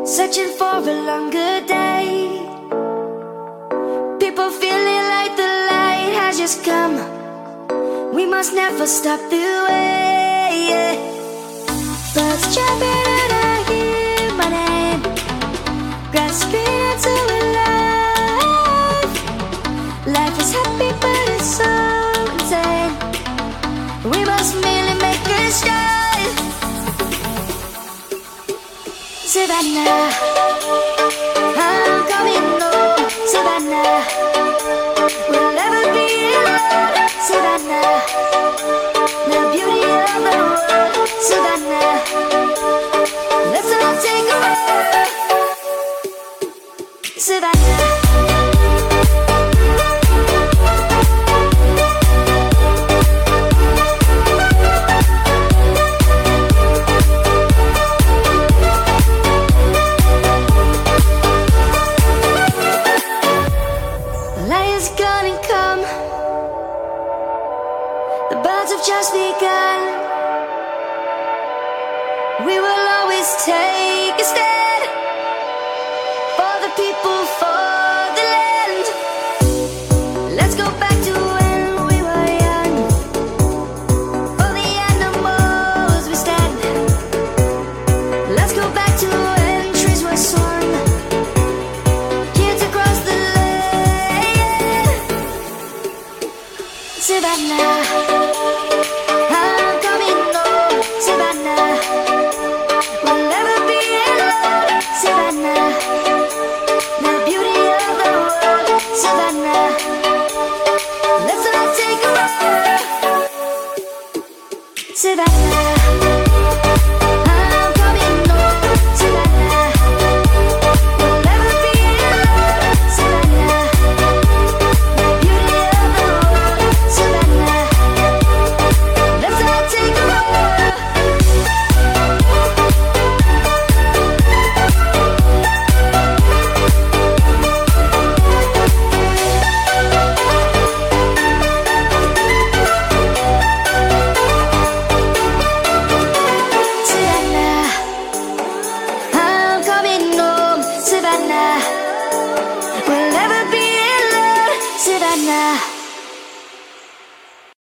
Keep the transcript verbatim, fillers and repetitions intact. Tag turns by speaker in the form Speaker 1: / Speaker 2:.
Speaker 1: searching for a longer day. People feeling like the light has just come. We must never stop the way. Birds jumping and I hear my name, grasping into a life. Life is happy but it's so insane. We must merely make a start. Savannah, I'm coming home. Savannah, we'll never be alone. Savannah, the beauty of the world. Savannah, let's all take a ride. Savannah. The birds have just begun. We will always take a stand for the people, for the land. Let's go back to when we were young. For the animals we stand. Let's go back to when trees were swung, kids across the land. Savannah, Savannah.